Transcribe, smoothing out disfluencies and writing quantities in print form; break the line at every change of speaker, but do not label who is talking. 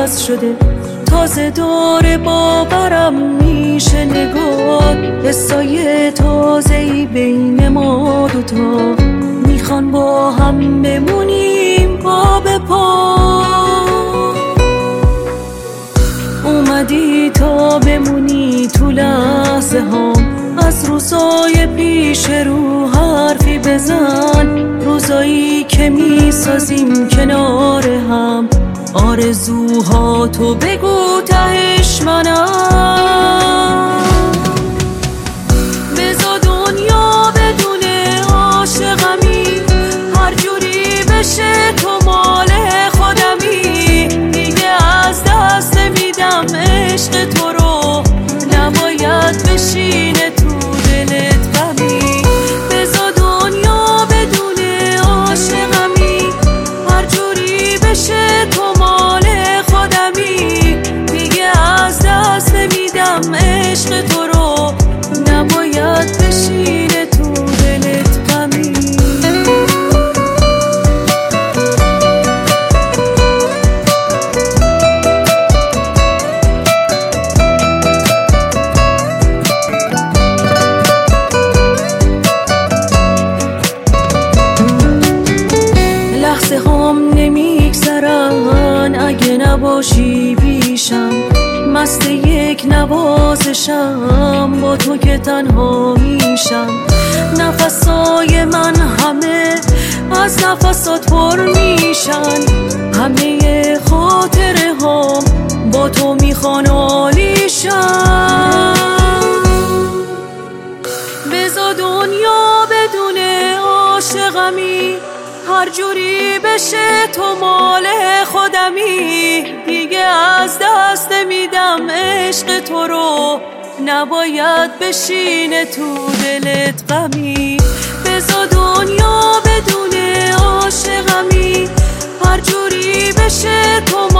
عوض شده، تازه داره باورم میشه نگاه. قصای تازه‌ای بین ما دوتا، میخوان با هم بمونیم پا به پا. اومدی تا بمونی تو لحظه هام، از روزای پیش رو حرفی بزن. روزایی که میسازیم کنار هم، آرزوها تو بگو تهش منم. بذار دنیا بدونه عاشقمی، هر جوری بشه تو مال خودمی. دیگه از دست نمیدم عشق تو رو، نباید بشینه تو دلت غمی. بذار دنیا بدونه عاشقمی، هر جوری بشه تو مال خودمی. دیگه از دست نمیدم عشق تو رو، نباید بشینه تو دلت غمی. لحظه هم نمیگذرن اگه نباشی پیشم، مست یک نوازشم با تو که تنها میشم. نفسای من همه از نفسات پر میشن، همه خاطره هم با تو میخوان عالیشن. بذار دنیا بدونه عاشقمی، هر جوری بشه تو مال خودمی. دیگه از دست نمیدم عشق تو رو، نباید بشینه تو دلت غمی. بذار دنیا بدونه عاشقمی، هر جوری بشه تو